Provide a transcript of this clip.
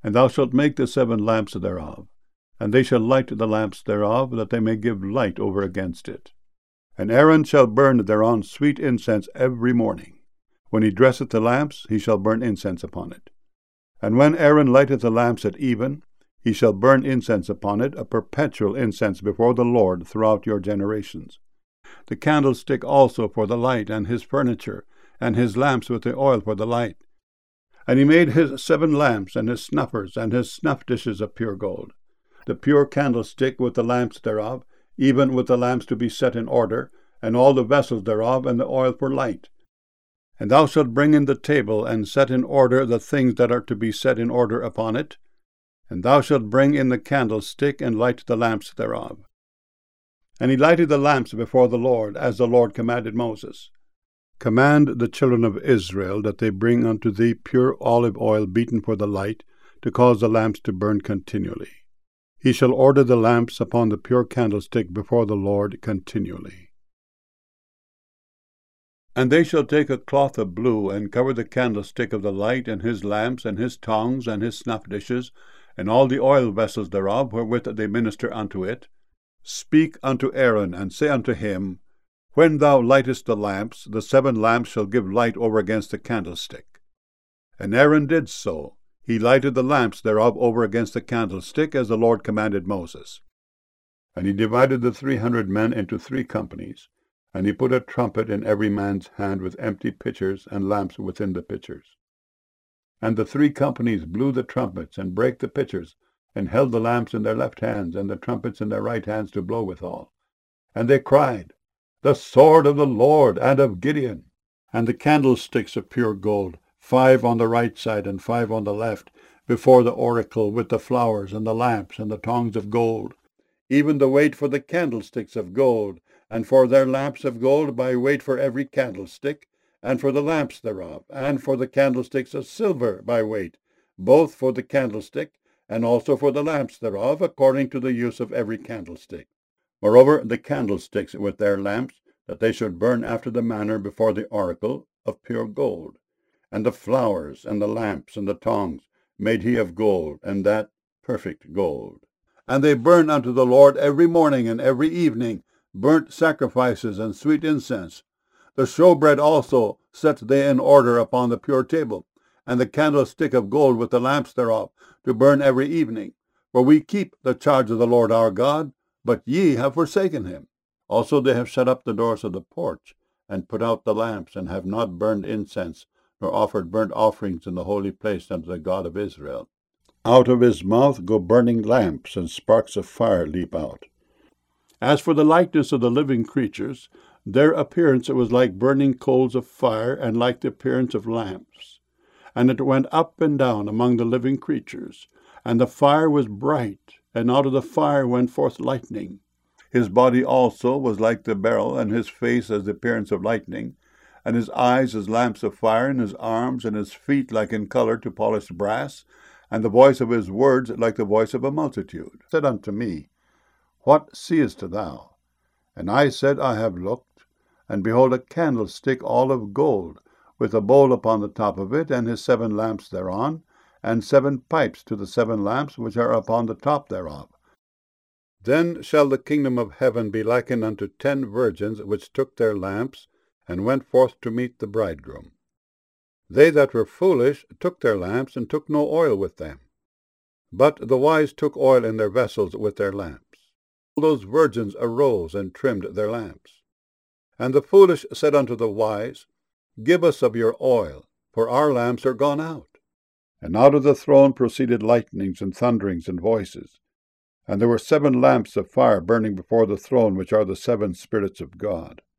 And thou shalt make the 7 lamps thereof, and they shall light the lamps thereof, that they may give light over against it. And Aaron shall burn thereon sweet incense every morning. When he dresseth the lamps, he shall burn incense upon it. And when Aaron lighteth the lamps at even, he shall burn incense upon it, a perpetual incense before the Lord throughout your generations. The candlestick also for the light, and his furniture, and his lamps with the oil for the light. And he made his 7 lamps, and his snuffers, and his snuff dishes of pure gold. The pure candlestick with the lamps thereof, even with the lamps to be set in order, and all the vessels thereof, and the oil for light. And thou shalt bring in the table, and set in order the things that are to be set in order upon it. And thou shalt bring in the candlestick, and light the lamps thereof. And he lighted the lamps before the Lord, as the Lord commanded Moses. Command the children of Israel that they bring unto thee pure olive oil beaten for the light, to cause the lamps to burn continually. He shall order the lamps upon the pure candlestick before the Lord continually. And they shall take a cloth of blue, and cover the candlestick of the light, and his lamps, and his tongs, and his snuff dishes, and all the oil vessels thereof, wherewith they minister unto it. Speak unto Aaron, and say unto him, When thou lightest the lamps, the 7 lamps shall give light over against the candlestick. And Aaron did so. He lighted the lamps thereof over against the candlestick, as the Lord commanded Moses. And he divided the 300 men into 3 companies, and he put a trumpet in every man's hand with empty pitchers and lamps within the pitchers. And the 3 companies blew the trumpets, and brake the pitchers, and held the lamps in their left hands, and the trumpets in their right hands to blow withal. And they cried, The sword of the Lord and of Gideon. And the candlesticks of pure gold, 5 on the right side and 5 on the left, before the oracle, with the flowers, and the lamps, and the tongs of gold, even the weight for the candlesticks of gold, and for their lamps of gold by weight for every candlestick, and for the lamps thereof, and for the candlesticks of silver by weight, both for the candlestick, and also for the lamps thereof, according to the use of every candlestick. Moreover, the candlesticks with their lamps, that they should burn after the manner before the oracle, of pure gold. And the flowers, and the lamps, and the tongs, made he of gold, and that perfect gold. And they burn unto the Lord every morning and every evening burnt sacrifices and sweet incense. The showbread also set they in order upon the pure table, and the candlestick of gold with the lamps thereof, to burn every evening. For we keep the charge of the Lord our God, but ye have forsaken him. Also they have shut up the doors of the porch, and put out the lamps, and have not burned incense, nor offered burnt offerings in the holy place unto the God of Israel. Out of his mouth go burning lamps, and sparks of fire leap out. As for the likeness of the living creatures, their appearance was like burning coals of fire, and like the appearance of lamps. And it went up and down among the living creatures, and the fire was bright, and out of the fire went forth lightning. His body also was like the beryl, and his face as the appearance of lightning, and his eyes as lamps of fire, and his arms and his feet like in color to polished brass, and the voice of his words like the voice of a multitude. Said unto me, What seest thou? And I said, I have looked, and behold a candlestick all of gold, with a bowl upon the top of it, and his 7 lamps thereon, and 7 pipes to the 7 lamps which are upon the top thereof. Then shall the kingdom of heaven be likened unto 10 virgins, which took their lamps, and went forth to meet the bridegroom. They that were foolish took their lamps, and took no oil with them. But the wise took oil in their vessels with their lamps. All those virgins arose and trimmed their lamps. And the foolish said unto the wise, Give us of your oil, for our lamps are gone out. And out of the throne proceeded lightnings and thunderings and voices. And there were 7 lamps of fire burning before the throne, which are the 7 spirits of God.